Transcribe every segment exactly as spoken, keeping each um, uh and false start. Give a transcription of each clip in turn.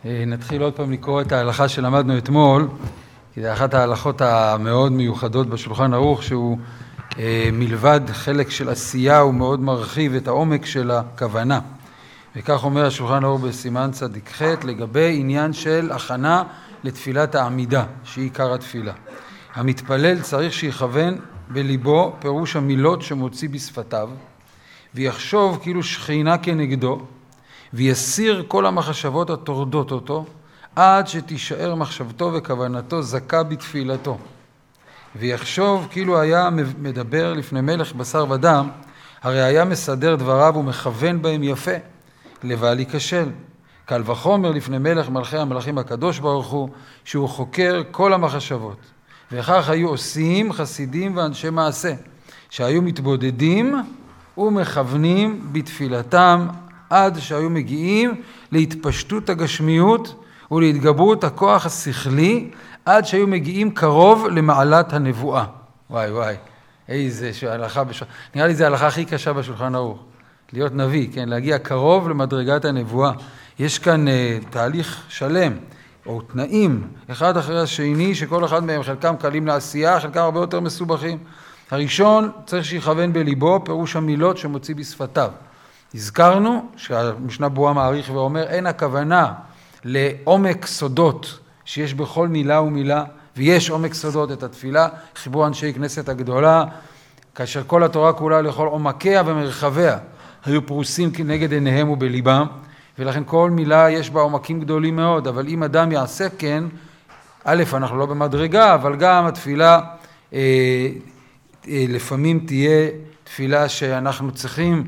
נתחיל עוד פעם לקרוא את ההלכה שלמדנו אתמול, כי זה אחת ההלכות המאוד מיוחדות בשולחן ערוך, שהוא מלבד חלק של עשייה, הוא מאוד מרחיב את העומק של הכוונה. וכך אומר השולחן ערוך בסימן צדיק ח' לגבי עניין של הכנה לתפילת העמידה, שהיא עיקר התפילה. המתפלל צריך שיכוון בליבו פירוש המילות שמוציא בשפתיו, ויחשוב כאילו שכינה כנגדו, ויסיר כל המחשבות הטורדות אותו, עד שתישאר מחשבתו וכוונתו זכה בתפילתו. ויחשוב כאילו היה מדבר לפני מלך בשר ודם, הרי היה מסדר דבריו ומכוון בהם יפה, לבל ייכשל. קל וחומר לפני מלך מלכי המלכים הקדוש ברוך הוא, שהוא חוקר כל המחשבות. וכך היו עושים חסידים ואנשי מעשה, שהיו מתבודדים ומכוונים בתפילתם, עד שהיו מגיעים להתפשטות הגשמיות ולהתגברות הכוח השכלי, עד שהיו מגיעים קרוב למעלת הנבואה. וואי וואי, איזה הלכה, בש... נראה לי זה ההלכה הכי קשה בשולחן ערוך. להיות נביא, כן, להגיע קרוב למדרגת הנבואה. יש כאן uh, תהליך שלם, או תנאים, אחד אחרי השני, שכל אחד מהם חלקם קלים לעשייה, חלקם הרבה יותר מסובכים. הראשון צריך שיכוון בליבו, פירוש המילות שמוציא בשפתיו. הזכרנו שהמשנה ברורה מעריך ואומר, אין הכוונה לעומק סודות שיש בכל מילה ומילה, ויש עומק סודות את התפילה, חיבור אנשי כנסת הגדולה, כאשר כל התורה כולה לכל עומקיה ומרחביה, היו פרוסים כנגד עיניהם ובליבם, ולכן כל מילה יש בה עומקים גדולים מאוד, אבל אם אדם יעשה כן, א', אנחנו לא במדרגה, אבל גם התפילה אה, אה, לפעמים תהיה תפילה שאנחנו צריכים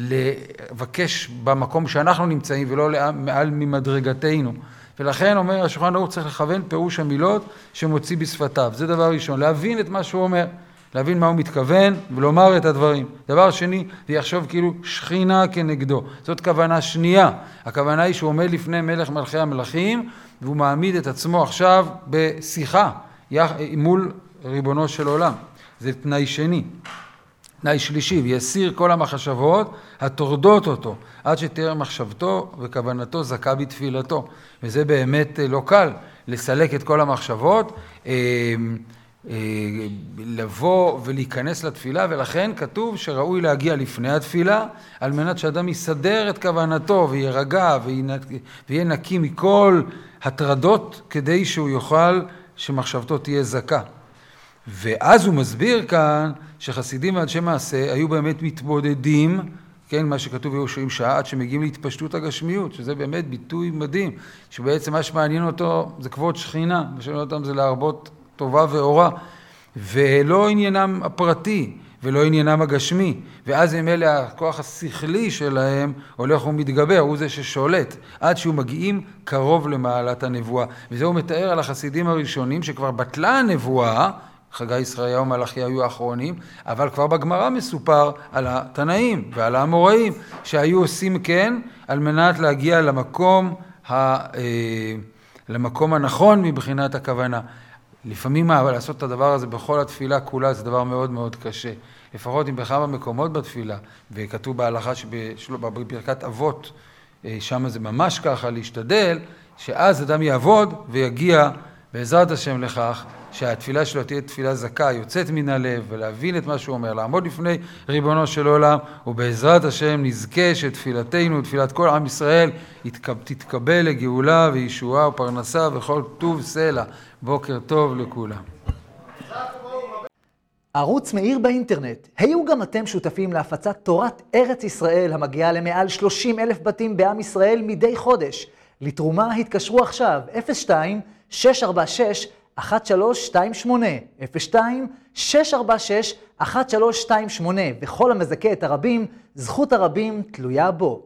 לבקש במקום שאנחנו נמצאים ולא מעל ממדרגתנו. ולכן אומר השולחן ערוך צריך לכוון פירוש המילות שמוציא בשפתיו. זה דבר ראשון, להבין את מה שהוא אומר, להבין מה הוא מתכוון ולומר את הדברים. דבר שני, ויחשוב כאילו שכינה כנגדו. זאת כוונה שנייה. הכוונה היא שהוא עומד לפני מלך מלכי המלכים, והוא מעמיד את עצמו עכשיו בשיחה מול ריבונו של עולם. זה תנאי שני. תנאי שלישי, ויסיר כל המחשבות הטורדות אותו, עד שתהיה מחשבתו וכוונתו זכה בתפילתו. וזה באמת לא קל, לסלק את כל המחשבות, לבוא ולהיכנס לתפילה, ולכן כתוב שראוי להגיע לפני התפילה, על מנת שאדם יסדר את כוונתו וירגע ויהיה נקי מכל הטרדות, כדי שהוא יוכל שמחשבתו תהיה זכה. ואז הוא מסביר כאן שחסידים ואנשי מעשה היו באמת מתבודדים, כן, מה שכתוב ביהושעים שעה, עד שמגיעים להתפשטות הגשמיות, שזה באמת ביטוי מדהים, שבעצם מה שמעניין אותו זה כבוד שכינה, מה שמעניין אותם זה להרבות טובה ואורה, ולא עניינם הפרטי, ולא עניינם הגשמי, ואז הם אלה הכוח השכלי שלהם הולך ומתגבר, הוא זה ששולט, עד שהוא מגיעים קרוב למעלת הנבואה. וזה הוא מתאר על החסידים הראשונים, שכבר בטלה הנבואה, חגי ישעיהו ומלאכי היו האחרונים, אבל כבר בגמרא מסופר על התנאים ועל האמוראים, שהיו עושים כן על מנת להגיע למקום, ה, למקום הנכון מבחינת הכוונה. לפעמים לעשות את הדבר הזה בכל התפילה כולה זה דבר מאוד מאוד קשה. לפחות אם בכמה מקומות בתפילה, וכתוב בהלכה שבברכת אבות, שם זה ממש ככה להשתדל, שאז אדם יעבוד ויגיע בעזרת השם לכך, שהתפילה שלו תהיה תפילה זכה, יוצאת מן הלב, ולהבין את מה שהוא אומר, לעמוד לפני ריבונו של עולם, ובעזרת השם נזכה שתפילתנו, תפילת כל עם ישראל, תתקבל לגאולה וישועה ופרנסה וכל טוב סלע. בוקר טוב לכולם. ערוץ מאיר באינטרנט. היו גם אתם שותפים להפצת תורת ארץ ישראל המגיעה למעל שלושים אלף בתים בעם ישראל מדי חודש. לתרומה התקשרו עכשיו אפס שתיים שש ארבע שש אחת שלוש שתיים שמונה, אפס שתיים שש ארבע שש אחת שלוש שתיים שמונה, וכל המזכה את הרבים, זכות הרבים תלויה בו.